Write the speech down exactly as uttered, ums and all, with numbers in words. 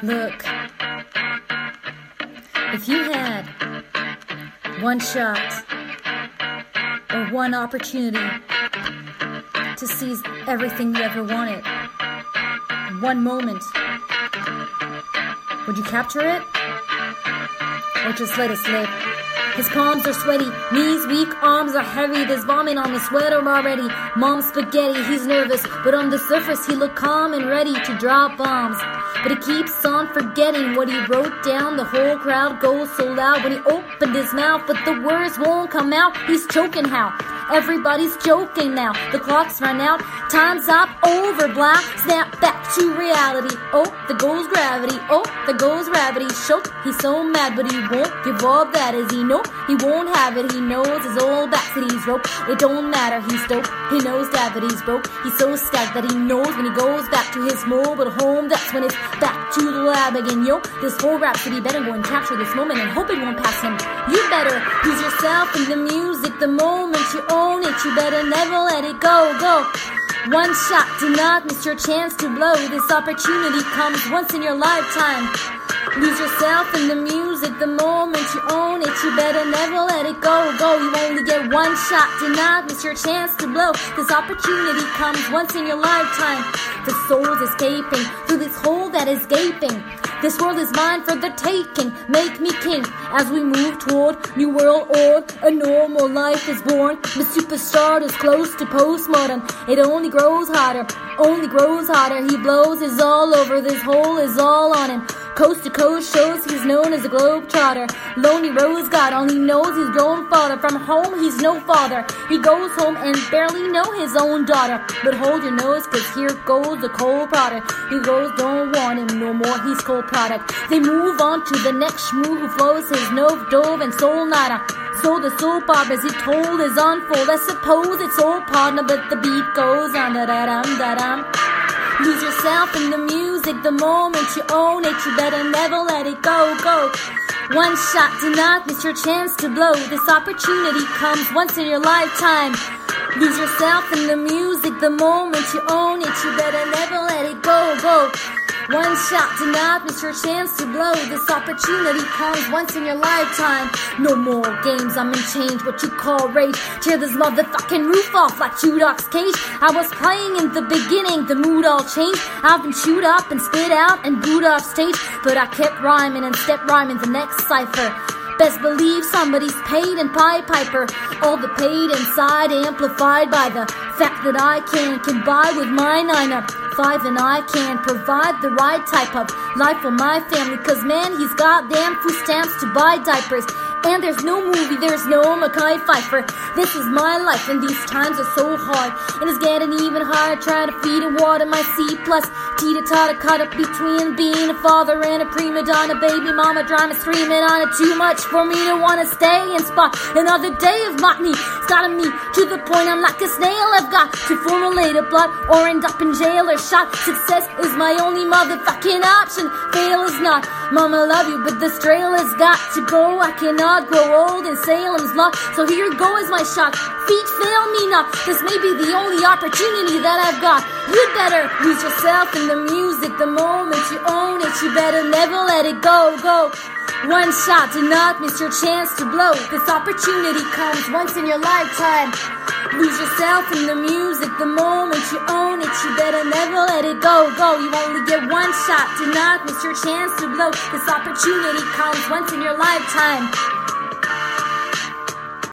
Look, if you had one shot or one opportunity to seize everything you ever wanted, one moment, would you capture it? Or just let it slip? His palms are sweaty, knees weak, arms are heavy. There's vomit on the sweater already. Mom's spaghetti, he's nervous, but on the surface he looked calm and ready to drop bombs. But he keeps on forgetting what he wrote down. The whole crowd goes so loud when he opened his mouth, but the words won't come out. He's choking how? Everybody's joking now. The clock's run out, time's up, over, black. Snap back to reality. Oh, there goes gravity. Oh, there goes gravity. Shook, he's so mad, but he won't give up. That is, he know he won't have it. He knows his old back that he's rope. It don't matter, he's dope. He knows that, that he's broke. He's so stacked that he knows when he goes back to his mobile home, that's when it's back to the lab again. Yo, this whole rhapsody better go and capture this moment and hope it won't pass him. You better lose yourself in the music the moment you own it. You better never let it go, go. One shot, do not miss your chance to blow. This opportunity comes once in your lifetime. Lose yourself in the music the moment you own it. You better never let it go, go. You only get one shot, do not miss your chance to blow. This opportunity comes once in your lifetime. The soul's escaping through this hole that is gaping. This world is mine for the taking. Make me king as we move toward new world order. A normal life is born. The superstar is close to postmodern. It only grows hotter, only grows hotter. He blows his all over. This hole is all on him. Coast to coast shows he's known as a globetrotter. Lonely rose god, all he knows he's grown father. From home he's no father. He goes home and barely know his own daughter. But hold your nose, cause here goes the cold product. He goes, don't want him no more, he's cold product. They move on to the next shmoo who flows his nove, dove, and soul nada. So the soap operas he told is unfold. I suppose it's old partner, but the beat goes on da-da-dum, da-dum. Lose yourself in the music the moment you own it. You better never let it go, go. One shot, do not miss your chance to blow. This opportunity comes once in your lifetime. Lose yourself in the music the moment you own it. You better never let it go, go. One shot, do not miss your chance to blow. This opportunity comes once in your lifetime. No more games, I'm in change, what you call rage. Tear this motherfucking roof off like Tudok's cage. I was playing in the beginning, the mood all changed. I've been chewed up and spit out and booed off stage, but I kept rhyming and stepped rhyming the next cipher. Best believe somebody's paid and Pied Piper. All the paid inside amplified by the fact that I can can buy with my nine up five and I can provide the right type of life for my family. Cause man, he's goddamn food stamps to buy diapers. And there's no movie, there's no Mekhi Phifer. This is my life and these times are so hard. And it's getting even harder trying to feed and water my C plus. Teeter-totter caught up between being a father and a prima donna. Baby mama drama streaming on it. Too much for me to want to stay and spot another day of monotony. It's gotten me to the point I'm like a snail. I've got to formulate a plot or end up in jail or shot. Success is my only motherfucking option. Fail is not. Mama love you, but this trail has got to go. I cannot grow old in Salem's Lot. So here goes my shot. Feet fail me not. This may be the only opportunity that I've got. You'd better lose yourself in the music the moment you own it. You better never let it go, go. One shot, do not miss your chance to blow. This opportunity comes once in your lifetime. Lose yourself in the music the moment you own it. You better never let it go, go. You only get one shot, do not miss your chance to blow. This opportunity comes once in your lifetime.